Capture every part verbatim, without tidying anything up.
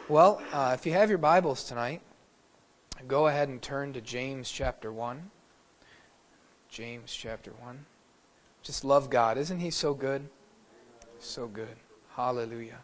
Well, uh, if you have your Bibles tonight, go ahead and turn to James chapter one. James chapter one. Just love God. Isn't He so good? So good. Hallelujah.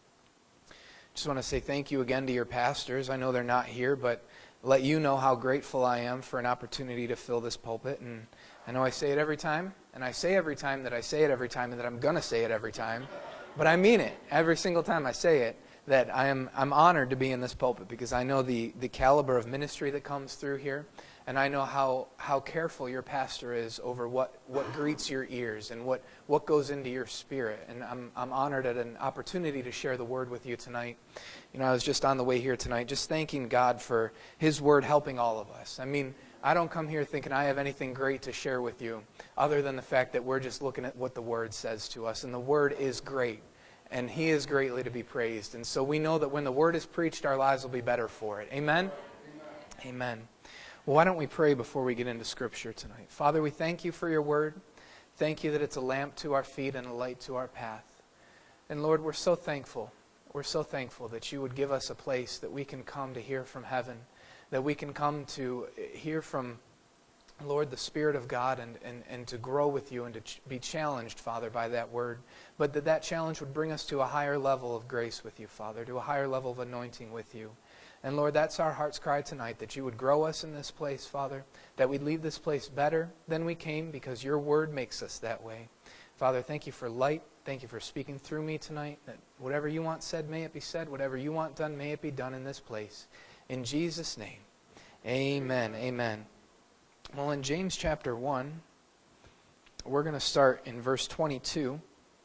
Just want to say thank you again to your pastors. I know they're not here, but let you know how grateful I am for an opportunity to fill this pulpit. And I know I say it every time, and I say every time that I say it every time, and that I'm going to say it every time. But I mean it every single time I say it. That I am I'm honored to be in this pulpit because I know the, the caliber of ministry that comes through here, and I know how, how careful your pastor is over what, what greets your ears and what, what goes into your spirit. And I'm I'm honored at an opportunity to share the word with you tonight. You know, I was just on the way here tonight just thanking God for His word helping all of us. I mean, I don't come here thinking I have anything great to share with you other than the fact that we're just looking at what the word says to us, and the word is great. And He is greatly to be praised. And so we know that when the Word is preached, our lives will be better for it. Amen? Amen. Amen. Well, why don't we pray before we get into Scripture tonight? Father, we thank You for Your Word. Thank You that it's a lamp to our feet and a light to our path. And Lord, we're so thankful. We're so thankful that You would give us a place that we can come to hear from heaven. That we can come to hear from, Lord, the Spirit of God, and, and, and to grow with You and to ch- be challenged, Father, by that word. But that that challenge would bring us to a higher level of grace with You, Father, to a higher level of anointing with You. And Lord, that's our heart's cry tonight, that You would grow us in this place, Father, that we'd leave this place better than we came because Your word makes us that way. Father, thank You for light. Thank You for speaking through me tonight, that whatever You want said, may it be said. Whatever You want done, may it be done in this place. In Jesus' name, amen. Amen. Well, in James chapter one, we're going to start in verse twenty-two.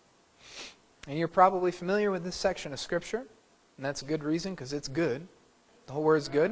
And you're probably familiar with this section of Scripture, and that's a good reason because it's good. The whole word is good.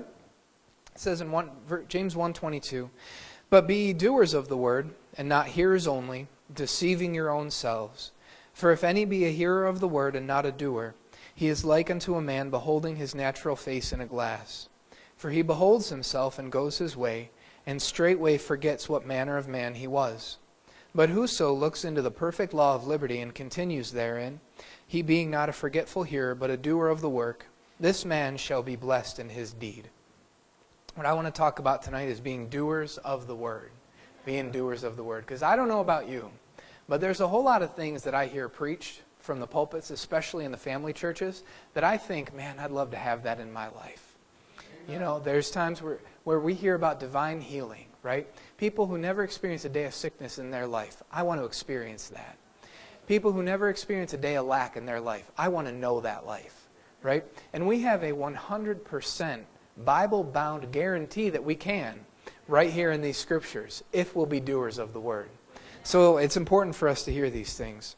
It says in one, James one twenty-two, "But be ye doers of the word, and not hearers only, deceiving your own selves. For if any be a hearer of the word and not a doer, he is like unto a man beholding his natural face in a glass. For he beholds himself and goes his way, and straightway forgets what manner of man he was. But whoso looks into the perfect law of liberty and continues therein, he being not a forgetful hearer, but a doer of the work, this man shall be blessed in his deed." What I want to talk about tonight is being doers of the word. Being doers of the word. Because I don't know about you, but there's a whole lot of things that I hear preached from the pulpits, especially in the family churches, that I think, man, I'd love to have that in my life. You know, there's times where, where we hear about divine healing, right? People who never experience a day of sickness in their life, I want to experience that. People who never experience a day of lack in their life, I want to know that life, right? And we have a one hundred percent Bible-bound guarantee that we can, right here in these Scriptures, if we'll be doers of the Word. So it's important for us to hear these things.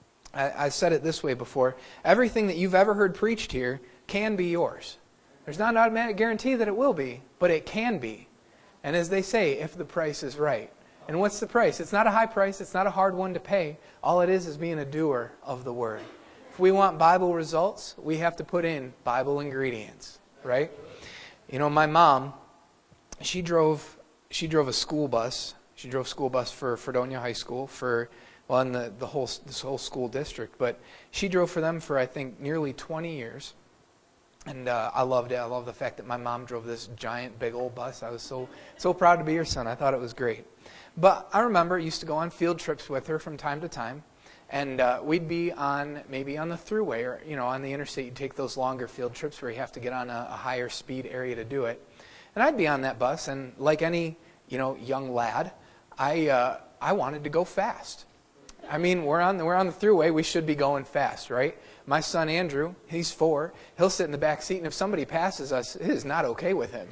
I, I said it this way before. Everything that you've ever heard preached here can be yours. There's not an automatic guarantee that it will be, but it can be. And as they say, if the price is right. And what's the price? It's not a high price. It's not a hard one to pay. All it is is being a doer of the Word. If we want Bible results, we have to put in Bible ingredients, right? You know, my mom, she drove she drove a school bus. She drove a school bus for Fredonia High School for, well, in the, the whole this whole school district. But she drove for them for, I think, nearly twenty years. And uh, I loved it. I love the fact that my mom drove this giant, big old bus. I was so so proud to be her son. I thought it was great. But I remember I used to go on field trips with her from time to time. And uh, we'd be on, maybe on the thruway or, you know, on the interstate. You'd take those longer field trips where you have to get on a, a higher speed area to do it. And I'd be on that bus. And like any, you know, young lad, I uh, I wanted to go fast. I mean, we're on the, we're on the thruway. We should be going fast, right? My son Andrew, he's four. He'll sit in the back seat, and if somebody passes us, it is not okay with him.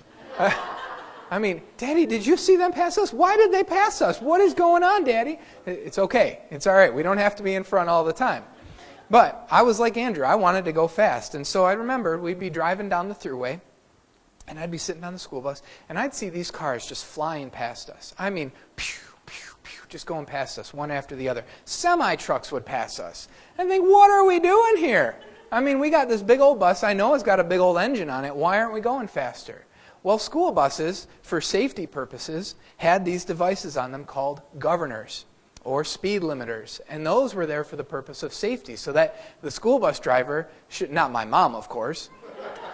I mean, Daddy, did you see them pass us? Why did they pass us? What is going on, Daddy? It's okay. It's all right. We don't have to be in front all the time. But I was like Andrew. I wanted to go fast. And so I remember we'd be driving down the thruway, and I'd be sitting on the school bus, and I'd see these cars just flying past us. I mean, pew, pew, pew, just going past us, one after the other. Semi-trucks would pass us. I think, what are we doing here? I mean, we got this big old bus. I know it's got a big old engine on it. Why aren't we going faster? Well, school buses, for safety purposes, had these devices on them called governors or speed limiters. And those were there for the purpose of safety, so that the school bus driver should, not my mom, of course,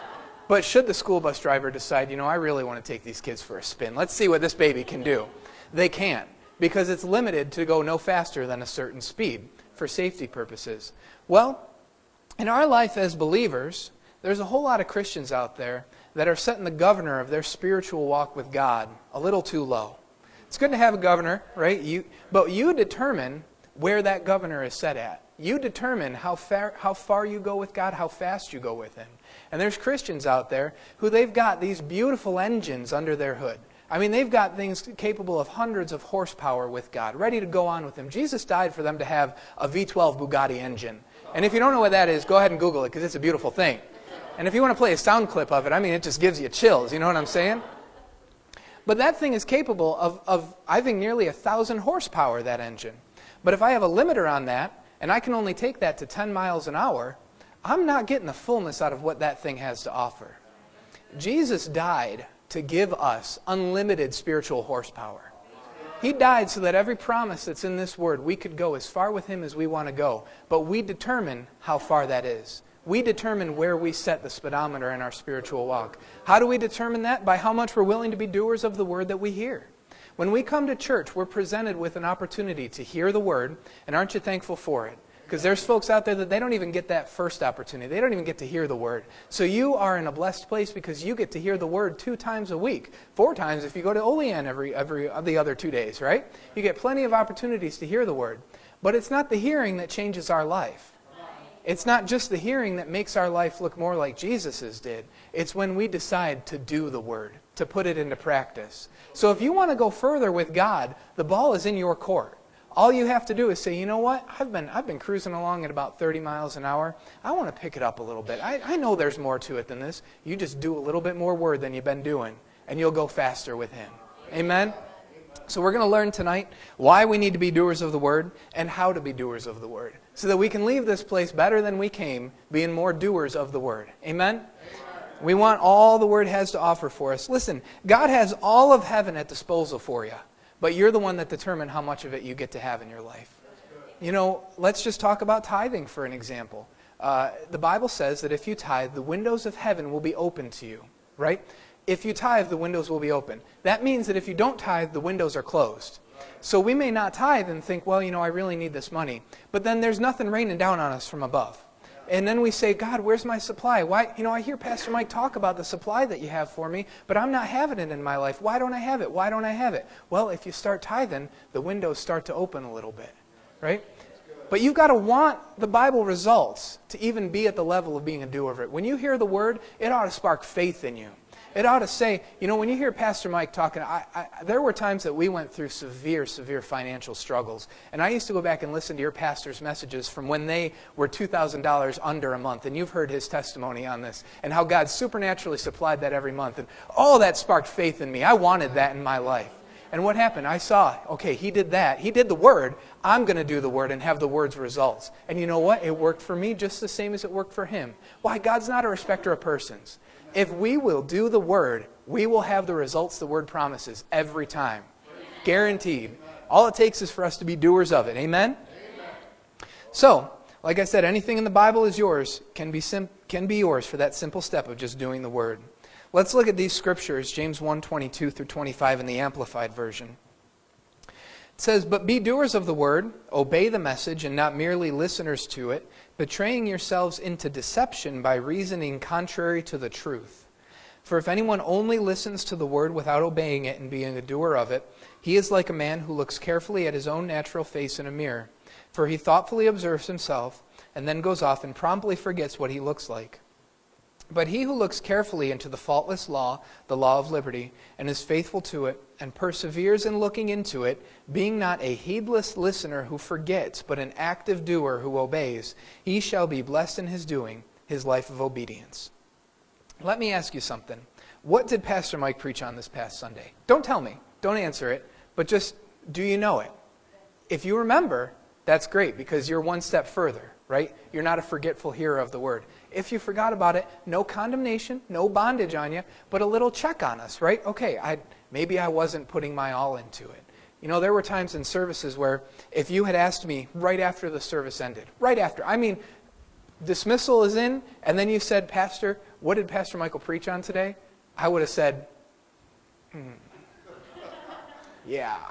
But should the school bus driver decide, you know, I really want to take these kids for a spin, let's see what this baby can do, they can't, because it's limited to go no faster than a certain speed for safety purposes. Well, in our life as believers, there's a whole lot of Christians out there that are setting the governor of their spiritual walk with God a little too low. It's good to have a governor, right? You, but you determine where that governor is set at. You determine how far, how far you go with God, how fast you go with Him. And there's Christians out there who they've got these beautiful engines under their hood. I mean, they've got things capable of hundreds of horsepower with God, ready to go on with Him. Jesus died for them to have a V twelve Bugatti engine. And if you don't know what that is, go ahead and Google it, because it's a beautiful thing. And if you want to play a sound clip of it, I mean, it just gives you chills. You know what I'm saying? But that thing is capable of, of I think, nearly a thousand horsepower, that engine. But if I have a limiter on that, and I can only take that to ten miles an hour, I'm not getting the fullness out of what that thing has to offer. Jesus died to give us unlimited spiritual horsepower. He died so that every promise that's in this word, we could go as far with Him as we want to go. But we determine how far that is. We determine where we set the speedometer in our spiritual walk. How do we determine that? By how much we're willing to be doers of the word that we hear. When we come to church, we're presented with an opportunity to hear the word, and aren't you thankful for it? Because there's folks out there that they don't even get that first opportunity. They don't even get to hear the word. So you are in a blessed place because you get to hear the word two times a week. Four times if you go to Olean every, every the other two days, right? You get plenty of opportunities to hear the word. But it's not the hearing that changes our life. It's not just the hearing that makes our life look more like Jesus's did. It's when we decide to do the word, to put it into practice. So if you want to go further with God, the ball is in your court. All you have to do is say, you know what, I've been I've been cruising along at about thirty miles an hour. I want to pick it up a little bit. I, I know there's more to it than this. You just do a little bit more word than you've been doing, and you'll go faster with Him. Amen? So we're going to learn tonight why we need to be doers of the word and how to be doers of the word, so that we can leave this place better than we came, being more doers of the word. Amen? Amen. We want all the word has to offer for us. Listen, God has all of heaven at disposal for you. But you're the one that determines how much of it you get to have in your life. You know, let's just talk about tithing for an example. Uh, the Bible says that if you tithe, the windows of heaven will be open to you, right? If you tithe, the windows will be open. That means that if you don't tithe, the windows are closed. So we may not tithe and think, well, you know, I really need this money. But then there's nothing raining down on us from above. And then we say, God, where's my supply? Why, you know, I hear Pastor Mike talk about the supply that you have for me, but I'm not having it in my life. Why don't I have it? Why don't I have it? Well, if you start tithing, the windows start to open a little bit, right? But you've got to want the Bible results to even be at the level of being a doer of it. When you hear the word, it ought to spark faith in you. It ought to say, you know, when you hear Pastor Mike talking, I, I, there were times that we went through severe, severe financial struggles. And I used to go back and listen to your pastor's messages from when they were two thousand dollars under a month. And you've heard his testimony on this and how God supernaturally supplied that every month. And all that sparked faith in me. I wanted that in my life. And what happened? I saw, okay, he did that. He did the word. I'm going to do the word and have the word's results. And you know what? It worked for me just the same as it worked for him. Why? God's not a respecter of persons. If we will do the word, we will have the results the word promises every time. Guaranteed. All it takes is for us to be doers of it. Amen? Amen. So, like I said, anything in the Bible is yours, can be sim- can be yours for that simple step of just doing the word. Let's look at these scriptures, James one, twenty-two through twenty-five in the Amplified Version. It says, "But be doers of the word, obey the message, and not merely listeners to it, betraying yourselves into deception by reasoning contrary to the truth. For if anyone only listens to the word without obeying it and being a doer of it, he is like a man who looks carefully at his own natural face in a mirror. For he thoughtfully observes himself, and then goes off and promptly forgets what he looks like. But he who looks carefully into the faultless law, the law of liberty, and is faithful to it, and perseveres in looking into it, being not a heedless listener who forgets, but an active doer who obeys, he shall be blessed in his doing, his life of obedience." Let me ask you something. What did Pastor Mike preach on this past Sunday? Don't tell me. Don't answer it. But just, do you know it? If you remember, that's great, because you're one step further, right? You're not a forgetful hearer of the word. If you forgot about it, no condemnation, no bondage on you, but a little check on us, right? Okay, I maybe I wasn't putting my all into it. You know, there were times in services where if you had asked me right after the service ended, right after, I mean, dismissal is in, and then you said, Pastor, what did Pastor Michael preach on today? I would have said, hmm, yeah.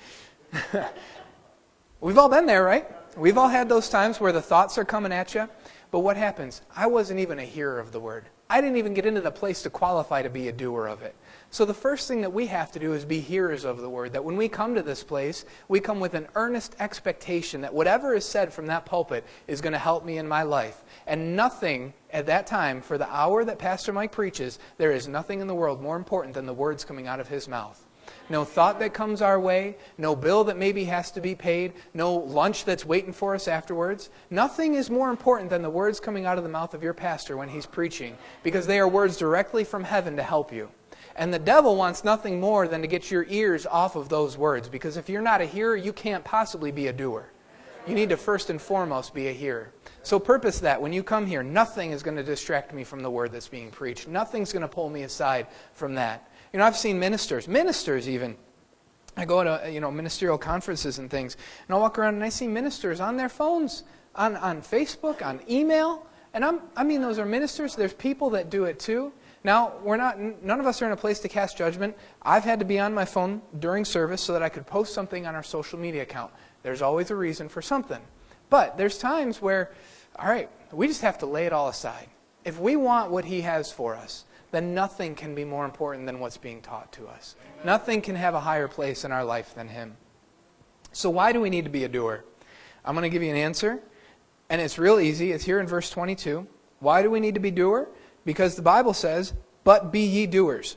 We've all been there, right? We've all had those times where the thoughts are coming at you. But what happens? I wasn't even a hearer of the word. I didn't even get into the place to qualify to be a doer of it. So the first thing that we have to do is be hearers of the word. That when we come to this place, we come with an earnest expectation that whatever is said from that pulpit is going to help me in my life. And nothing at that time, for the hour that Pastor Mike preaches, there is nothing in the world more important than the words coming out of his mouth. No thought that comes our way, no bill that maybe has to be paid, no lunch that's waiting for us afterwards. Nothing is more important than the words coming out of the mouth of your pastor when he's preaching, because they are words directly from heaven to help you. And the devil wants nothing more than to get your ears off of those words, because if you're not a hearer, you can't possibly be a doer. You need to first and foremost be a hearer. So purpose that when you come here, nothing is going to distract me from the word that's being preached. Nothing's going to pull me aside from that. You know, I've seen ministers, ministers even. I go to, you know, ministerial conferences and things, and I'll walk around and I see ministers on their phones, on, on Facebook, on email. And I'm, I mean, those are ministers. There's people that do it too. Now, we're not, none of us are in a place to cast judgment. I've had to be on my phone during service so that I could post something on our social media account. There's always a reason for something. But there's times where, all right, we just have to lay it all aside. If we want what He has for us, then nothing can be more important than what's being taught to us. Amen. Nothing can have a higher place in our life than Him. So why do we need to be a doer? I'm going to give you an answer, and it's real easy. It's here in verse twenty-two. Why do we need to be doer? Because the Bible says, but be ye doers.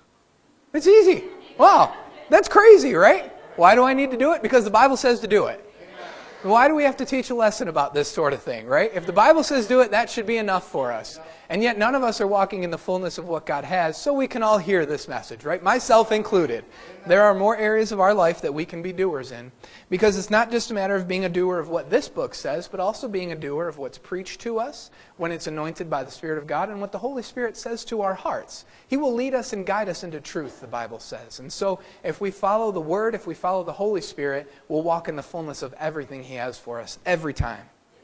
It's easy. Wow, that's crazy, right? Why do I need to do it? Because the Bible says to do it. Why do we have to teach a lesson about this sort of thing, right? If the Bible says do it, that should be enough for us. And yet none of us are walking in the fullness of what God has, so we can all hear this message, right? Myself included. There are more areas of our life that we can be doers in, because it's not just a matter of being a doer of what this book says, but also being a doer of what's preached to us when it's anointed by the Spirit of God and what the Holy Spirit says to our hearts. He will lead us and guide us into truth, the Bible says. And so if we follow the Word, if we follow the Holy Spirit, we'll walk in the fullness of everything He has for us every time.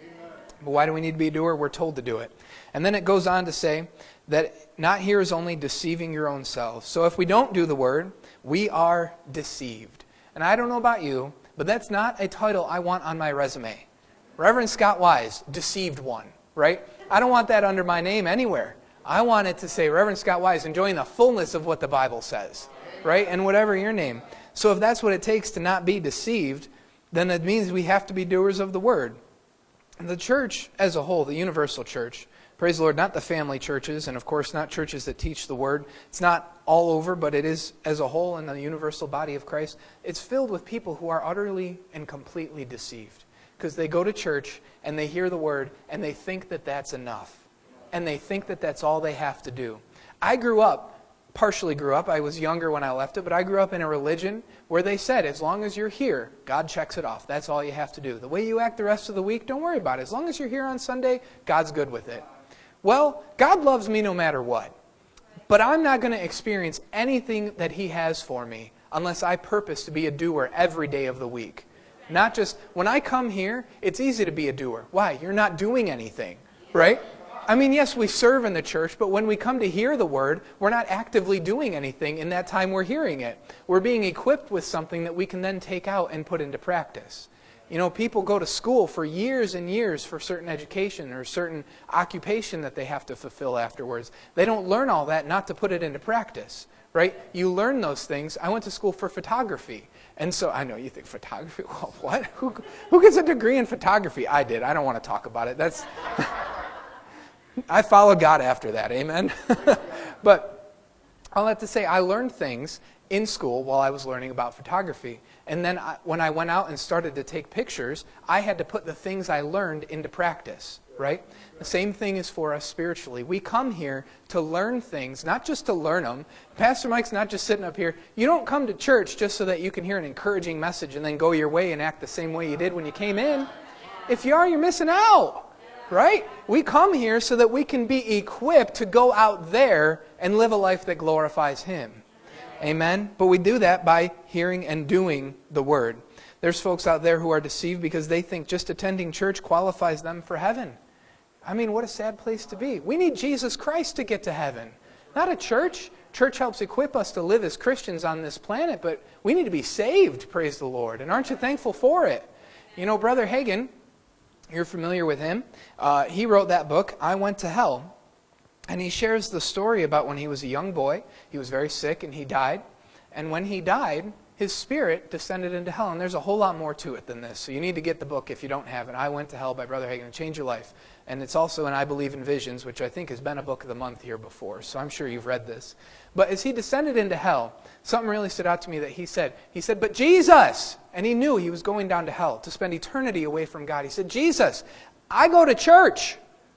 But why do we need to be a doer? We're told to do it. And then it goes on to say that not here is only deceiving your own selves. So if we don't do the Word, we are deceived. And I don't know about you, but that's not a title I want on my resume. Reverend Scott Wise, deceived one, right? I don't want that under my name anywhere. I want it to say Reverend Scott Wise, enjoying the fullness of what the Bible says, right? And whatever your name. So if that's what it takes to not be deceived, then it means we have to be doers of the Word. The church as a whole, the universal church, praise the Lord, not the family churches, and of course not churches that teach the Word. It's not all over, but it is as a whole in the universal body of Christ. It's filled with people who are utterly and completely deceived, because they go to church and they hear the Word and they think that that's enough. And they think that that's all they have to do. I grew up, partially grew up, I was younger when I left it, but I grew up in a religion where they said, as long as you're here, God checks it off. That's all you have to do. The way you act the rest of the week, don't worry about it. As long as you're here on Sunday, God's good with it. Well, God loves me no matter what. But I'm not going to experience anything that He has for me unless I purpose to be a doer every day of the week. Not just, when I come here, it's easy to be a doer. Why? You're not doing anything, right? I mean, yes, we serve in the church, but when we come to hear the Word, we're not actively doing anything in that time we're hearing it. We're being equipped with something that we can then take out and put into practice. You know, people go to school for years and years for certain education or certain occupation that they have to fulfill afterwards. They don't learn all that not to put it into practice, right? You learn those things. I went to school for photography. And so, I know you think photography, well, what? Who, who gets a degree in photography? I did. I don't want to talk about it. That's... I followed God after that, amen? But I'll have to say, I learned things in school while I was learning about photography. And then I, when I went out and started to take pictures, I had to put the things I learned into practice, right? The same thing is for us spiritually. We come here to learn things, not just to learn them. Pastor Mike's not just sitting up here. You don't come to church just so that you can hear an encouraging message and then go your way and act the same way you did when you came in. If you are, you're missing out. Right? We come here so that we can be equipped to go out there and live a life that glorifies Him. Amen? But we do that by hearing and doing the Word. There's folks out there who are deceived because they think just attending church qualifies them for heaven. I mean, what a sad place to be. We need Jesus Christ to get to heaven, not a church. Church helps equip us to live as Christians on this planet, but we need to be saved, praise the Lord. And aren't you thankful for it? You know, Brother Hagin, you're familiar with him. Uh, he wrote that book, I Went to Hell. And he shares the story about when he was a young boy. He was very sick and he died. And when he died, his spirit descended into hell. And there's a whole lot more to it than this. So you need to get the book if you don't have it. I Went to Hell by Brother Hagin. It'll change your life. And it's also in I Believe in Visions, which I think has been a book of the month here before. So I'm sure you've read this. But as he descended into hell, something really stood out to me that he said. He said, but Jesus! And he knew he was going down to hell to spend eternity away from God. He said, Jesus, I go to church.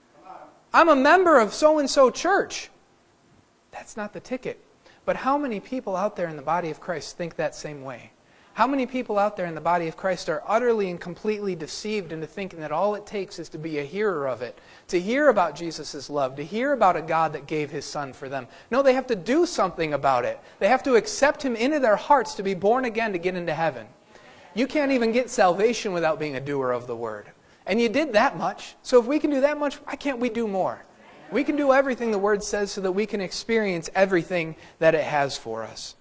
I'm a member of so-and-so church. That's not the ticket. But how many people out there in the body of Christ think that same way? How many people out there in the body of Christ are utterly and completely deceived into thinking that all it takes is to be a hearer of it, to hear about Jesus' love, to hear about a God that gave His Son for them? No, they have to do something about it. They have to accept Him into their hearts to be born again to get into heaven. You can't even get salvation without being a doer of the Word. And you did that much. So if we can do that much, why can't we do more? We can do everything the Word says so that we can experience everything that it has for us.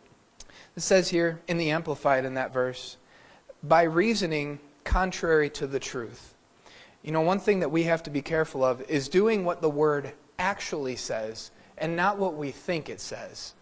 It says here in the Amplified in that verse, by reasoning contrary to the truth. You know, one thing that we have to be careful of is doing what the Word actually says and not what we think it says.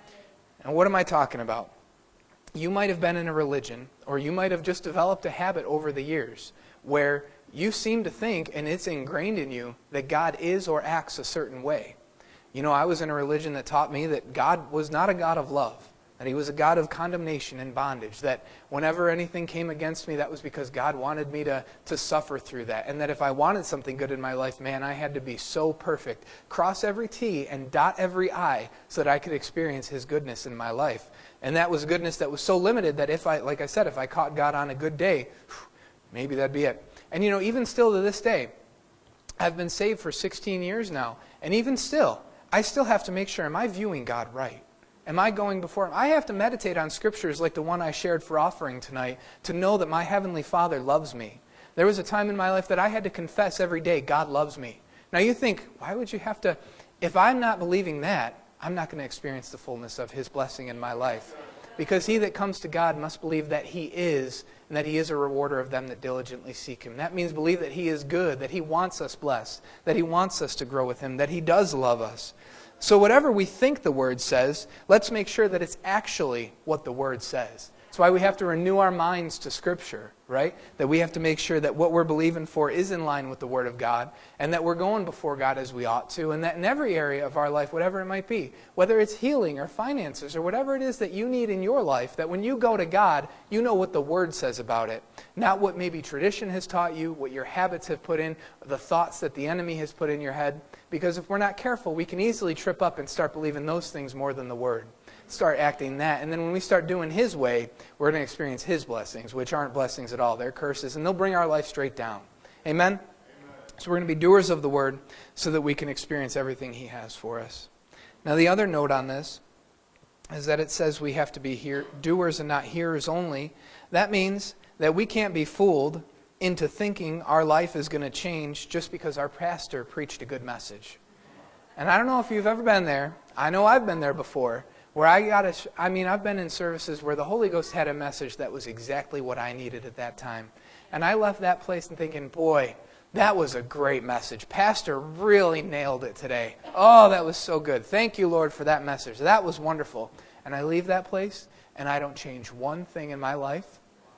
And what am I talking about? You might have been in a religion, or you might have just developed a habit over the years where you seem to think, and it's ingrained in you, that God is or acts a certain way. You know, I was in a religion that taught me that God was not a God of love, that He was a God of condemnation and bondage, that whenever anything came against me, that was because God wanted me to, to suffer through that, and that if I wanted something good in my life, man, I had to be so perfect, cross every T and dot every I, so that I could experience His goodness in my life. And that was goodness that was so limited that if I, like I said, if I caught God on a good day, maybe that'd be it. And you know, even still to this day, I've been saved for sixteen years now. And even still, I still have to make sure, am I viewing God right? Am I going before Him? I have to meditate on scriptures like the one I shared for offering tonight to know that my Heavenly Father loves me. There was a time in my life that I had to confess every day, God loves me. Now you think, why would you have to? If I'm not believing that, I'm not going to experience the fullness of His blessing in my life. Because he that comes to God must believe that He is, and that He is a rewarder of them that diligently seek Him. That means believe that He is good, that He wants us blessed, that He wants us to grow with Him, that He does love us. So whatever we think the Word says, let's make sure that it's actually what the Word says. That's why we have to renew our minds to Scripture, right? That we have to make sure that what we're believing for is in line with the Word of God, and that we're going before God as we ought to, and that in every area of our life, whatever it might be, whether it's healing or finances or whatever it is that you need in your life, that when you go to God, you know what the Word says about it. Not what maybe tradition has taught you, what your habits have put in, the thoughts that the enemy has put in your head. Because if we're not careful, we can easily trip up and start believing those things more than the Word. Start acting that. And then when we start doing His way, we're going to experience His blessings, which aren't blessings at all. They're curses, and they'll bring our life straight down. Amen? Amen. So we're going to be doers of the Word so that we can experience everything He has for us. Now the other note on this is that it says we have to be hear- doers and not hearers only. That means that we can't be fooled into thinking our life is going to change just because our pastor preached a good message. And I don't know if you've ever been there. I know I've been there before. Where I got a, I mean, I've been in services where the Holy Ghost had a message that was exactly what I needed at that time. And I left that place and thinking, boy, that was a great message. Pastor really nailed it today. Oh, that was so good. Thank you, Lord, for that message. That was wonderful. And I leave that place and I don't change one thing in my life.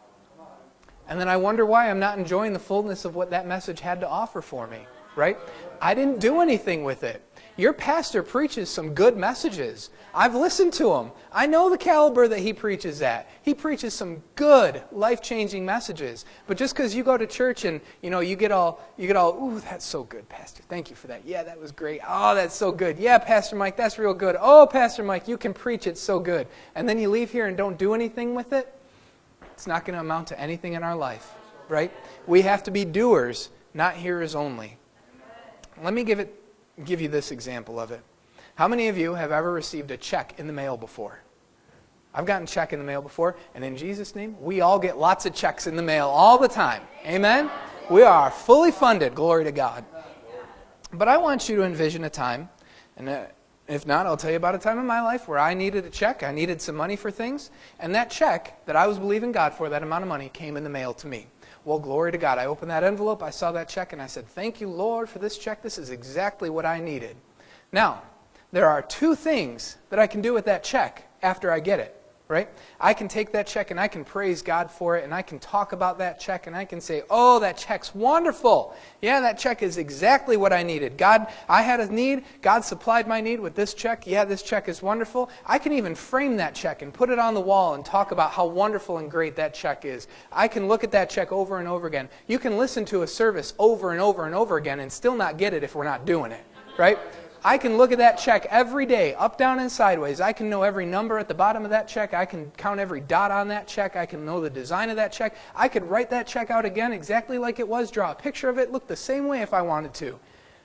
And then I wonder why I'm not enjoying the fullness of what that message had to offer for me, right? I didn't do anything with it. Your pastor preaches some good messages. I've listened to him. I know the caliber that he preaches at. He preaches some good, life-changing messages. But just because you go to church and, you know, you get all, you get all, ooh, that's so good, Pastor. Thank you for that. Yeah, that was great. Oh, that's so good. Yeah, Pastor Mike, that's real good. Oh, Pastor Mike, you can preach it so good. And then you leave here and don't do anything with it. It's not going to amount to anything in our life, right? We have to be doers, not hearers only. Let me give it. Give you this example of it. How many of you have ever received a check in the mail before? I've gotten a check in the mail before, and in Jesus' name, we all get lots of checks in the mail all the time. Amen? We are fully funded, glory to God. But I want you to envision a time, and uh, if not, I'll tell you about a time in my life where I needed a check, I needed some money for things, and that check that I was believing God for, that amount of money, came in the mail to me. Well, glory to God. I opened that envelope, I saw that check, and I said, thank you, Lord, for this check. This is exactly what I needed. Now, there are two things that I can do with that check after I get it. Right? I can take that check and I can praise God for it, and I can talk about that check, and I can say, oh, that check's wonderful. Yeah, that check is exactly what I needed. God, I had a need. God supplied my need with this check. Yeah, this check is wonderful. I can even frame that check and put it on the wall and talk about how wonderful and great that check is. I can look at that check over and over again. You can listen to a service over and over and over again and still not get it if we're not doing it. Right? I can look at that check every day, up, down, and sideways. I can know every number at the bottom of that check. I can count every dot on that check. I can know the design of that check. I could write that check out again exactly like it was, draw a picture of it, look the same way if I wanted to.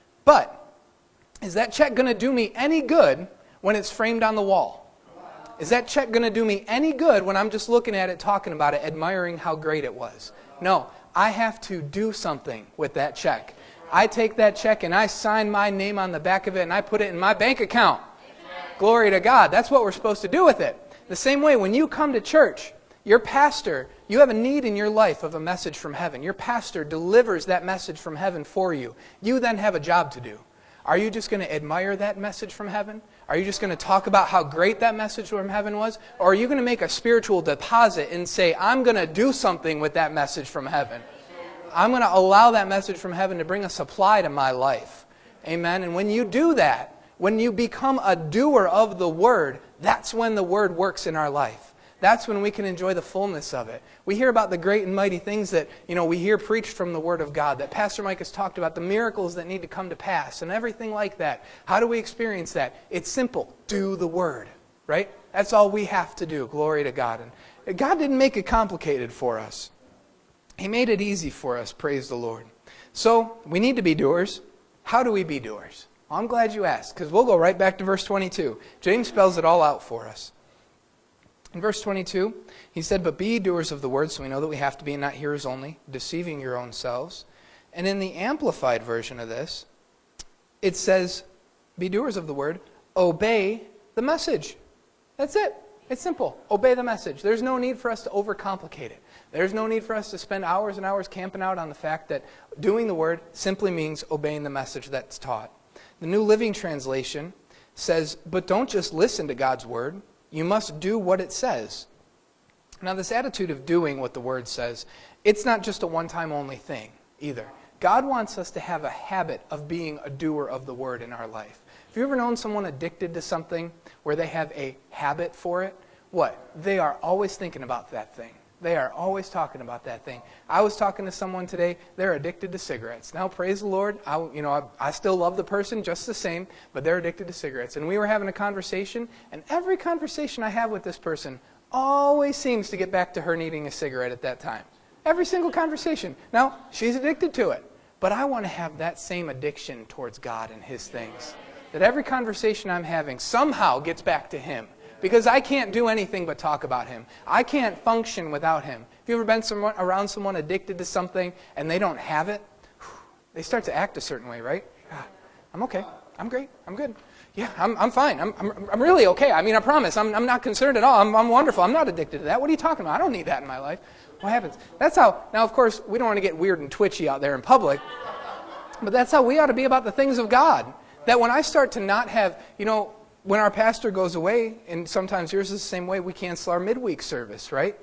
But is that check going to do me any good when it's framed on the wall? Is that check going to do me any good when I'm just looking at it, talking about it, admiring how great it was? No, I have to do something with that check. I take that check and I sign my name on the back of it and I put it in my bank account. Glory to God. That's what we're supposed to do with it. The same way, when you come to church, your pastor, you have a need in your life of a message from heaven. Your pastor delivers that message from heaven for you. You then have a job to do. Are you just going to admire that message from heaven? Are you just going to talk about how great that message from heaven was? Or are you going to make a spiritual deposit and say, I'm going to do something with that message from heaven? I'm going to allow that message from heaven to bring a supply to my life. Amen. And when you do that, when you become a doer of the Word, that's when the Word works in our life. That's when we can enjoy the fullness of it. We hear about the great and mighty things that, you know, we hear preached from the Word of God, that Pastor Mike has talked about, the miracles that need to come to pass and everything like that. How do we experience that? It's simple. Do the Word. Right? That's all we have to do. Glory to God. And God didn't make it complicated for us. He made it easy for us, praise the Lord. So, we need to be doers. How do we be doers? Well, I'm glad you asked, because we'll go right back to verse twenty-two. James spells it all out for us. In verse twenty-two, he said, but be doers of the word, so we know that we have to be, not hearers only, deceiving your own selves. And in the Amplified version of this, it says, be doers of the word, obey the message. That's it. It's simple. Obey the message. There's no need for us to overcomplicate it. There's no need for us to spend hours and hours camping out on the fact that doing the Word simply means obeying the message that's taught. The New Living Translation says, but don't just listen to God's Word. You must do what it says. Now, this attitude of doing what the Word says, it's not just a one-time only thing either. God wants us to have a habit of being a doer of the Word in our life. Have you ever known someone addicted to something where they have a habit for it? What? They are always thinking about that thing. They are always talking about that thing. I was talking to someone today. They're addicted to cigarettes. Now, praise the Lord, I, you know, I, I still love the person just the same, but they're addicted to cigarettes. And we were having a conversation, and every conversation I have with this person always seems to get back to her needing a cigarette at that time. Every single conversation. Now, she's addicted to it, but I want to have that same addiction towards God and His things. That every conversation I'm having somehow gets back to Him. Because I can't do anything but talk about Him. I can't function without Him. Have you ever been someone, around someone addicted to something and they don't have it? They start to act a certain way, right? Ah, I'm okay. I'm great. I'm good. Yeah, I'm I'm fine. I'm I'm, I'm really okay. I mean, I promise. I'm I'm not concerned at all. I'm I'm wonderful. I'm not addicted to that. What are you talking about? I don't need that in my life. What happens? That's how. Now, of course, we don't want to get weird and twitchy out there in public, but that's how we ought to be about the things of God. That when I start to not have, you know, when our pastor goes away, and sometimes yours is the same way, we cancel our midweek service, right?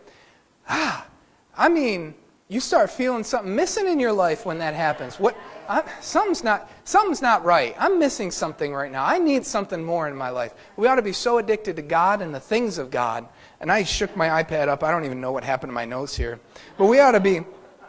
Ah, I mean, you start feeling something missing in your life when that happens. What? I, something's not, something's not right. I'm missing something right now. I need something more in my life. We ought to be so addicted to God and the things of God. And I shook my iPad up. I don't even know what happened to my notes here. But we ought to be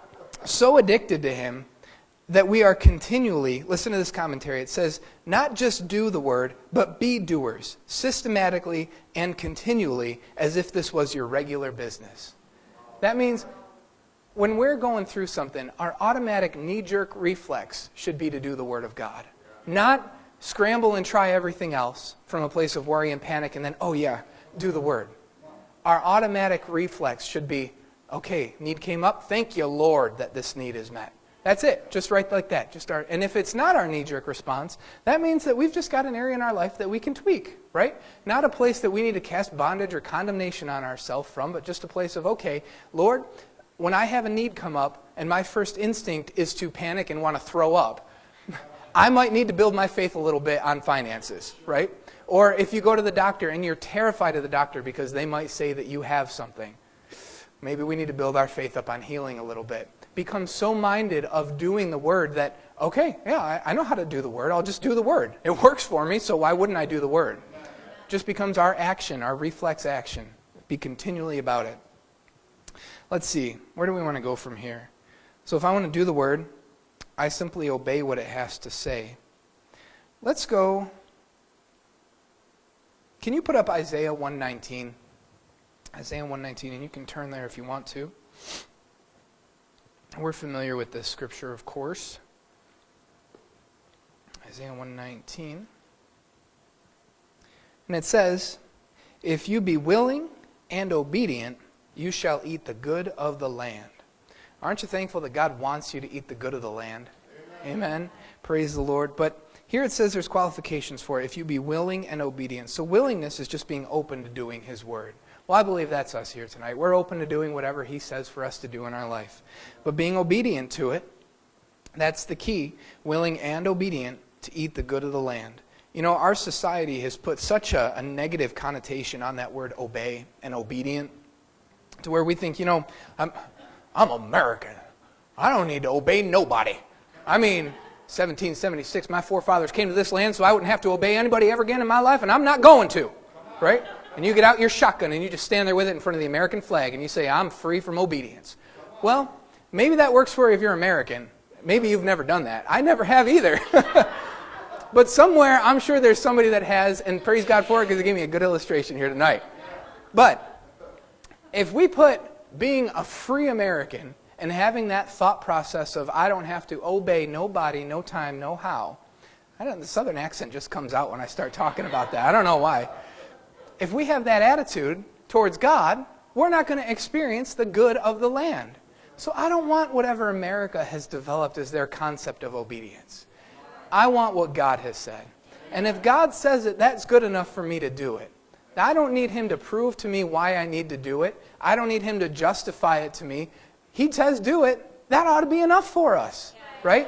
so addicted to Him that we are continually, listen to this commentary, it says, not just do the word, but be doers, systematically and continually, as if this was your regular business. That means when we're going through something, our automatic knee-jerk reflex should be to do the Word of God. Not scramble and try everything else from a place of worry and panic and then, oh yeah, do the Word. Our automatic reflex should be, okay, need came up, thank you, Lord, that this need is met. That's it. Just right like that. Just our, and if it's not our knee-jerk response, that means that we've just got an area in our life that we can tweak, right? Not a place that we need to cast bondage or condemnation on ourselves from, but just a place of, okay, Lord, when I have a need come up and my first instinct is to panic and want to throw up, I might need to build my faith a little bit on finances, right? Or if you go to the doctor and you're terrified of the doctor because they might say that you have something, maybe we need to build our faith up on healing a little bit. Become so minded of doing the Word that, okay, yeah, I, I know how to do the Word. I'll just do the Word. It works for me, so why wouldn't I do the Word? Just becomes our action, our reflex action. Be continually about it. Let's see. Where do we want to go from here? So if I want to do the Word, I simply obey what it has to say. Let's go. Can you put up Isaiah one nineteen? Isaiah one nineteen, and you can turn there if you want to. We're familiar with this scripture, of course. Isaiah one nineteen. And it says, if you be willing and obedient, you shall eat the good of the land. Aren't you thankful that God wants you to eat the good of the land? Amen. Amen. Praise the Lord. But here it says there's qualifications for it. If you be willing and obedient. So willingness is just being open to doing His Word. Well, I believe that's us here tonight. We're open to doing whatever He says for us to do in our life. But being obedient to it, that's the key. Willing and obedient to eat the good of the land. You know, our society has put such a, a negative connotation on that word obey and obedient to where we think, you know, I'm, I'm American. I don't need to obey nobody. I mean, seventeen seventy-six, my forefathers came to this land so I wouldn't have to obey anybody ever again in my life, and I'm not going to, right? And you get out your shotgun and you just stand there with it in front of the American flag and you say, I'm free from obedience. Well, maybe that works for you if you're American. Maybe you've never done that. I never have either. But somewhere, I'm sure there's somebody that has, and praise God for it because it gave me a good illustration here tonight. But if we put being a free American and having that thought process of I don't have to obey nobody, no time, no how. I don't, the southern accent just comes out when I start talking about that. I don't know why. If we have that attitude towards God, we're not going to experience the good of the land. So I don't want whatever America has developed as their concept of obedience. I want what God has said. And if God says it, that's good enough for me to do it. I don't need Him to prove to me why I need to do it. I don't need Him to justify it to me. He says do it. That ought to be enough for us, right?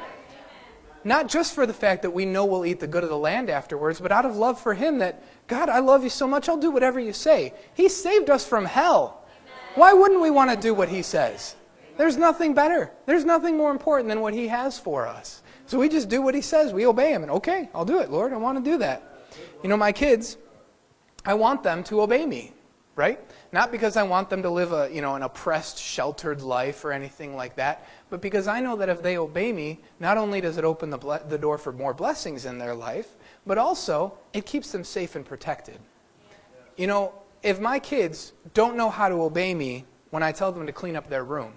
Not just for the fact that we know we'll eat the good of the land afterwards, but out of love for Him that, God, I love you so much, I'll do whatever you say. He saved us from hell. Why wouldn't we want to do what He says? There's nothing better. There's nothing more important than what He has for us. So we just do what He says. We obey Him. And okay, I'll do it, Lord. I want to do that. You know, my kids, I want them to obey me, right? Not because I want them to live a, you know, an oppressed, sheltered life or anything like that, but because I know that if they obey me, not only does it open the, ble- the door for more blessings in their life, but also it keeps them safe and protected. You know, if my kids don't know how to obey me when I tell them to clean up their room,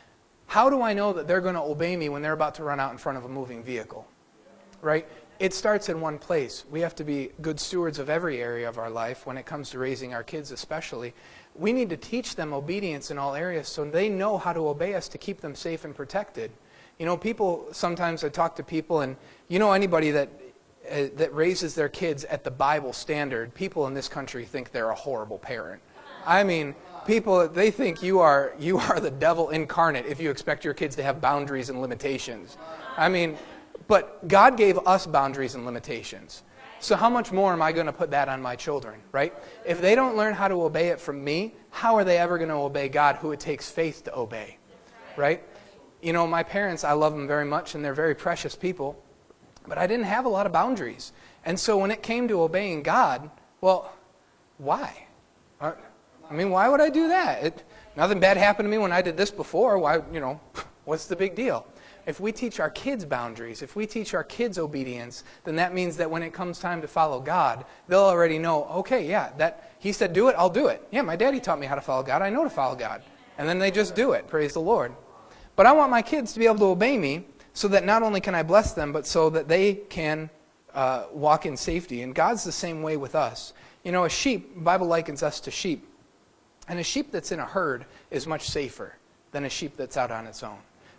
how do I know that they're going to obey me when they're about to run out in front of a moving vehicle? Right? It starts in one place. We have to be good stewards of every area of our life when it comes to raising our kids especially. We need to teach them obedience in all areas so they know how to obey us to keep them safe and protected. You know, people, sometimes I talk to people and you know anybody that uh, that raises their kids at the Bible standard, people in this country think they're a horrible parent. I mean, people, they think you are you are the devil incarnate if you expect your kids to have boundaries and limitations. I mean, but God gave us boundaries and limitations. So how much more am I going to put that on my children, right? If they don't learn how to obey it from me, how are they ever going to obey God, who it takes faith to obey, right? You know, my parents, I love them very much, and they're very precious people, but I didn't have a lot of boundaries. And so when it came to obeying God, well, why? I mean, why would I do that? It, nothing bad happened to me when I did this before. Why, you know, what's the big deal? If we teach our kids boundaries, if we teach our kids obedience, then that means that when it comes time to follow God, they'll already know, okay, yeah, that He said do it, I'll do it. Yeah, my daddy taught me how to follow God. I know to follow God. And then they just do it. Praise the Lord. But I want my kids to be able to obey me so that not only can I bless them, but so that they can uh, walk in safety. And God's the same way with us. You know, a sheep, the Bible likens us to sheep. And a sheep that's in a herd is much safer than a sheep that's out on its own.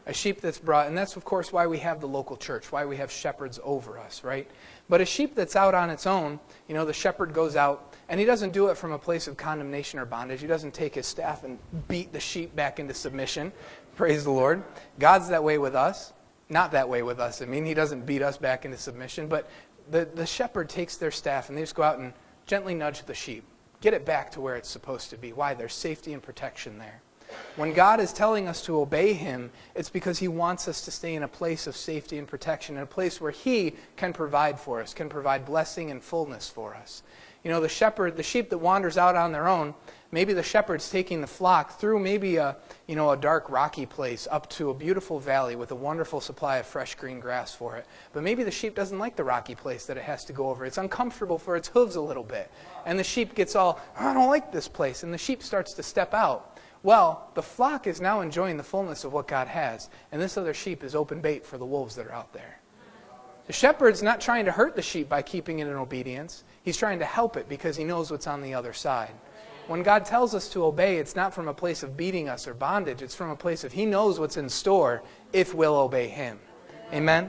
A sheep that's brought, and that's of course why we have the local church, why we have shepherds over us, right? But a sheep that's out on its own, you know, the shepherd goes out, and he doesn't do it from a place of condemnation or bondage. He doesn't take his staff and beat the sheep back into submission. Praise the Lord. God's that way with us. Not that way with us. I mean, he doesn't beat us back into submission, but the, the shepherd takes their staff, and they just go out and gently nudge the sheep. Get it back to where it's supposed to be. Why? There's safety and protection there. When God is telling us to obey him, it's because he wants us to stay in a place of safety and protection, in a place where he can provide for us, can provide blessing and fullness for us. You know, the shepherd, the sheep that wanders out on their own, maybe the shepherd's taking the flock through maybe a, you know, a dark rocky place up to a beautiful valley with a wonderful supply of fresh green grass for it. But maybe the sheep doesn't like the rocky place that it has to go over. It's uncomfortable for its hooves a little bit. And the sheep gets all, I don't like this place. And the sheep starts to step out. Well, the flock is now enjoying the fullness of what God has, and this other sheep is open bait for the wolves that are out there. The shepherd's not trying to hurt the sheep by keeping it in obedience. He's trying to help it because he knows what's on the other side. When God tells us to obey, it's not from a place of beating us or bondage. It's from a place of he knows what's in store if we'll obey him. Amen?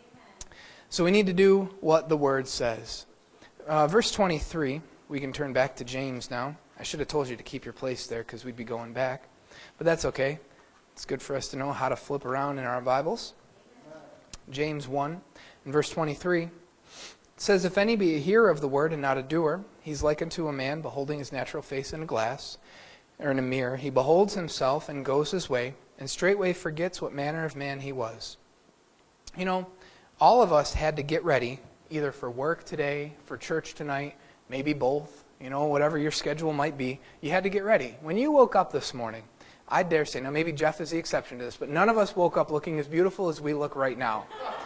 So we need to do what the word says. Uh, verse twenty-three, we can turn back to James now. I should have told you to keep your place there because we'd be going back. But that's okay. It's good for us to know how to flip around in our Bibles. James one, in verse twenty-three, it says, If any be a hearer of the word and not a doer, he's like unto a man beholding his natural face in a glass, or in a mirror. He beholds himself and goes his way, and straightway forgets what manner of man he was. You know, all of us had to get ready, either for work today, for church tonight, maybe both. You know, whatever your schedule might be, you had to get ready. When you woke up this morning, I dare say, now maybe Jeff is the exception to this, but none of us woke up looking as beautiful as we look right now.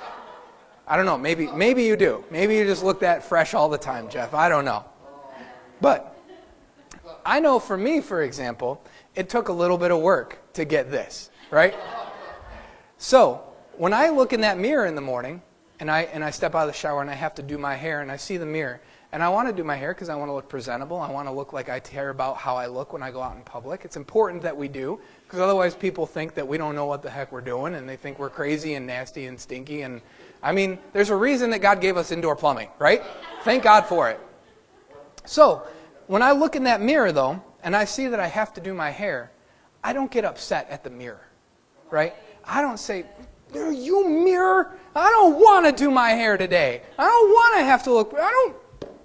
I don't know, maybe maybe you do. Maybe you just look that fresh all the time, Jeff. I don't know. But I know for me, for example, it took a little bit of work to get this, right? So when I look in that mirror in the morning, and I and I step out of the shower and I have to do my hair, and I see the mirror, and I want to do my hair because I want to look presentable. I want to look like I care about how I look when I go out in public. It's important that we do, because otherwise people think that we don't know what the heck we're doing, and they think we're crazy and nasty and stinky. And I mean, there's a reason that God gave us indoor plumbing, right? Thank God for it. So when I look in that mirror, though, and I see that I have to do my hair, I don't get upset at the mirror, right? I don't say, you mirror, I don't want to do my hair today. I don't want to have to look, I don't,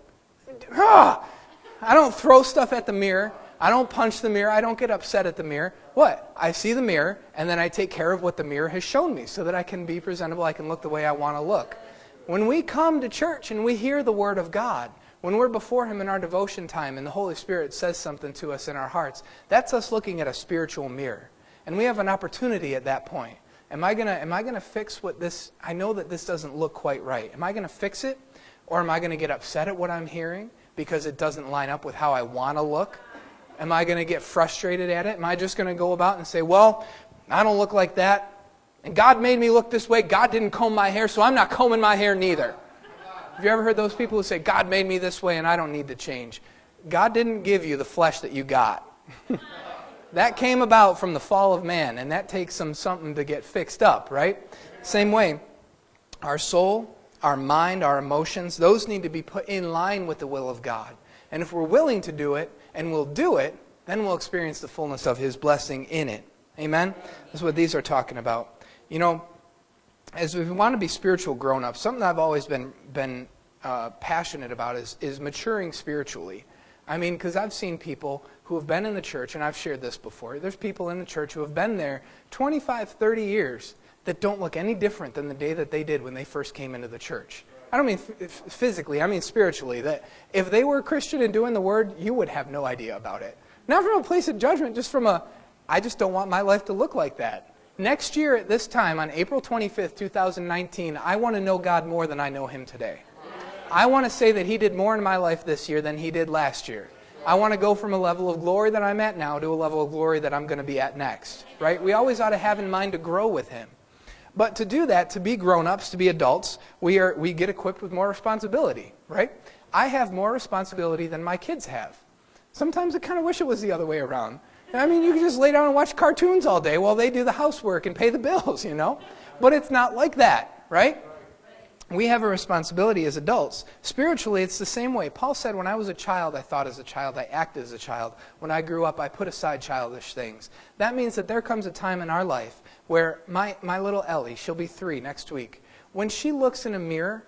ah. I don't throw stuff at the mirror. I don't punch the mirror. I don't get upset at the mirror. What? I see the mirror, and then I take care of what the mirror has shown me so that I can be presentable, I can look the way I want to look. When we come to church and we hear the Word of God, when we're before Him in our devotion time and the Holy Spirit says something to us in our hearts, that's us looking at a spiritual mirror. And we have an opportunity at that point. Am I gonna, am I gonna fix what this, I know that this doesn't look quite right. Am I gonna fix it? Or am I gonna get upset at what I'm hearing because it doesn't line up with how I want to look? Am I gonna get frustrated at it? Am I just gonna go about and say, well, I don't look like that, and God made me look this way. God didn't comb my hair, so I'm not combing my hair neither. Have you ever heard those people who say, God made me this way and I don't need to change? God didn't give you the flesh that you got. That came about from the fall of man, and that takes some something to get fixed up, right? Same way, our soul, our mind, our emotions, those need to be put in line with the will of God. And if we're willing to do it, and we'll do it, then we'll experience the fullness of His blessing in it. Amen? That's what these are talking about. You know, as we want to be spiritual grown-ups, something I've always been been uh, passionate about is, is maturing spiritually. I mean, because I've seen people who have been in the church, and I've shared this before, there's people in the church who have been there twenty-five, thirty years that don't look any different than the day that they did when they first came into the church. I don't mean f- physically, I mean spiritually. That if they were a Christian and doing the Word, you would have no idea about it. Not from a place of judgment, just from a, I just don't want my life to look like that. Next year at this time, on April twenty-fifth, twenty nineteen, I want to know God more than I know Him today. I want to say that He did more in my life this year than He did last year. I want to go from a level of glory that I'm at now to a level of glory that I'm going to be at next. Right? We always ought to have in mind to grow with Him. But to do that, to be grown-ups, to be adults, we are we get equipped with more responsibility, right? I have more responsibility than my kids have. Sometimes I kind of wish it was the other way around. I mean, you can just lay down and watch cartoons all day while they do the housework and pay the bills, you know? But it's not like that, right? We have a responsibility as adults. Spiritually, it's the same way. Paul said, when I was a child, I thought as a child, I acted as a child. When I grew up, I put aside childish things. That means that there comes a time in our life where my, my little Ellie, she'll be three next week, when she looks in a mirror,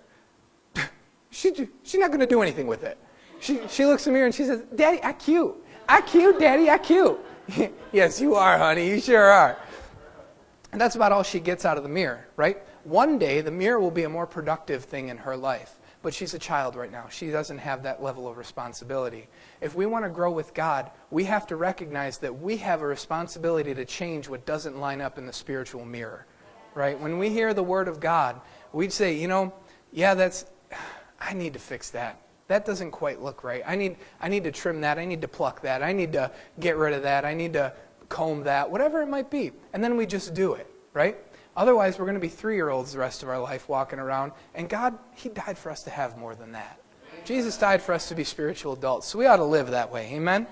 she, she's not going to do anything with it. She, she looks in the mirror and she says, Daddy, I cute. I cute, Daddy, I cute. Yes, you are, honey. You sure are. And that's about all she gets out of the mirror, right? One day, the mirror will be a more productive thing in her life. But she's a child right now. She doesn't have that level of responsibility. If we want to grow with God, we have to recognize that we have a responsibility to change what doesn't line up in the spiritual mirror, right? When we hear the Word of God, we'd say, you know, yeah, that's, I need to fix that. That doesn't quite look right. I need, I need to trim that. I need to pluck that. I need to get rid of that. I need to comb that, whatever it might be. And then we just do it, right? Otherwise, we're going to be three-year-olds the rest of our life walking around. And God, He died for us to have more than that. Jesus died for us to be spiritual adults. So we ought to live that way. Amen? Amen.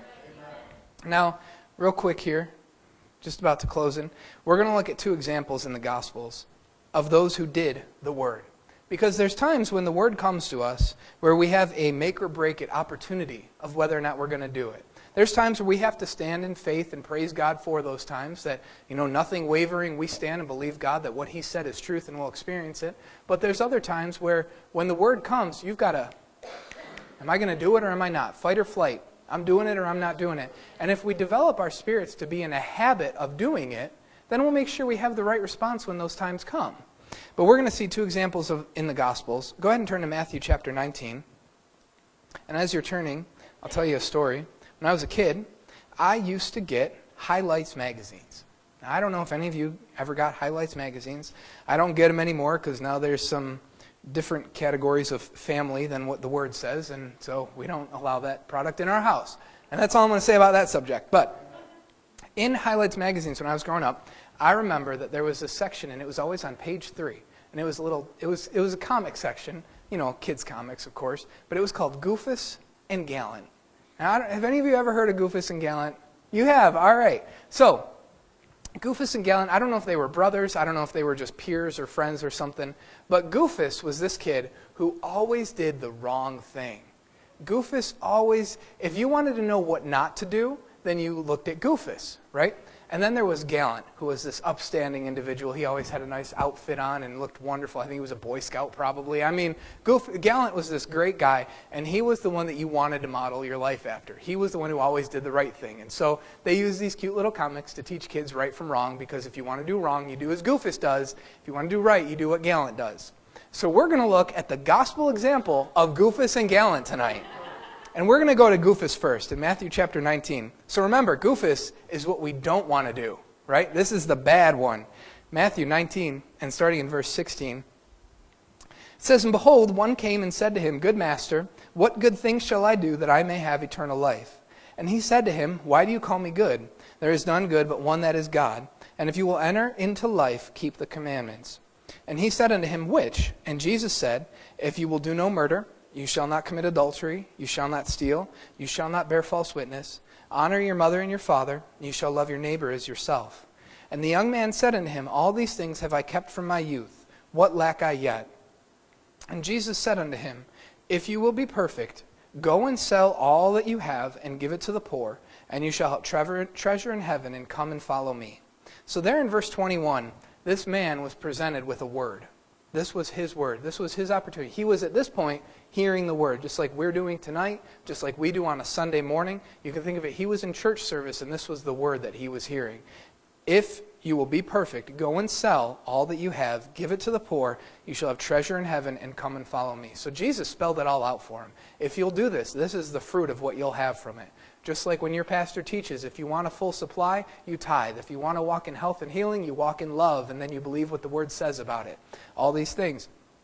Now, real quick here, just about to close in, we're going to look at two examples in the Gospels of those who did the Word. Because there's times when the Word comes to us where we have a make-or-break-it opportunity of whether or not we're going to do it. There's times where we have to stand in faith and praise God for those times that, you know, nothing wavering, we stand and believe God that what He said is truth and we'll experience it. But there's other times where when the Word comes, you've got to, am I going to do it or am I not? Fight or flight. I'm doing it or I'm not doing it. And if we develop our spirits to be in a habit of doing it, then we'll make sure we have the right response when those times come. But we're going to see two examples of in the Gospels. Go ahead and turn to Matthew chapter nineteen. And as you're turning, I'll tell you a story. When I was a kid, I used to get Highlights magazines. Now, I don't know if any of you ever got Highlights magazines. I don't get them anymore because now there's some different categories of family than what the Word says, and so we don't allow that product in our house. And that's all I'm going to say about that subject. But in Highlights magazines when I was growing up, I remember that there was a section, and it was always on page three. And it was a little, it was it was a comic section, you know, kids' comics, of course, but it was called Goofus and Gallant. Now, I don't, have any of you ever heard of Goofus and Gallant? You have, all right. So, Goofus and Gallant, I don't know if they were brothers, I don't know if they were just peers or friends or something, but Goofus was this kid who always did the wrong thing. Goofus always, if you wanted to know what not to do, then you looked at Goofus, right? And then there was Gallant, who was this upstanding individual. He always had a nice outfit on and looked wonderful. I think he was a Boy Scout probably. I mean, Goof, Gallant was this great guy, and he was the one that you wanted to model your life after. He was the one who always did the right thing. And so they use these cute little comics to teach kids right from wrong, because if you want to do wrong, you do as Goofus does. If you want to do right, you do what Gallant does. So we're going to look at the gospel example of Goofus and Gallant tonight. And we're going to go to Goofus first in Matthew chapter nineteen. So remember, Goofus is what we don't want to do, right? This is the bad one. Matthew nineteen, and starting in verse sixteen. It says, "And behold, one came and said to him, Good master, what good things shall I do that I may have eternal life? And he said to him, Why do you call me good? There is none good but one, that is God. And if you will enter into life, keep the commandments. And he said unto him, Which? And Jesus said, If you will do no murder, you shall not commit adultery, you shall not steal, you shall not bear false witness, honor your mother and your father, and you shall love your neighbor as yourself. And the young man said unto him, All these things have I kept from my youth. What lack I yet? And Jesus said unto him, If you will be perfect, go and sell all that you have and give it to the poor, and you shall have treasure in heaven, and come and follow me." So there in verse twenty-one, this man was presented with a word. This was his word. This was his opportunity. He was at this point hearing the word, just like we're doing tonight, just like we do on a Sunday morning. You can think of it, he was in church service, and this was the word that he was hearing. If you will be perfect, go and sell all that you have, give it to the poor, you shall have treasure in heaven, and come and follow me. So Jesus spelled it all out for him. If you'll do this, this is the fruit of what you'll have from it. Just like when your pastor teaches, if you want a full supply, you tithe. If you want to walk in health and healing, you walk in love, and then you believe what the word says about it. All these things.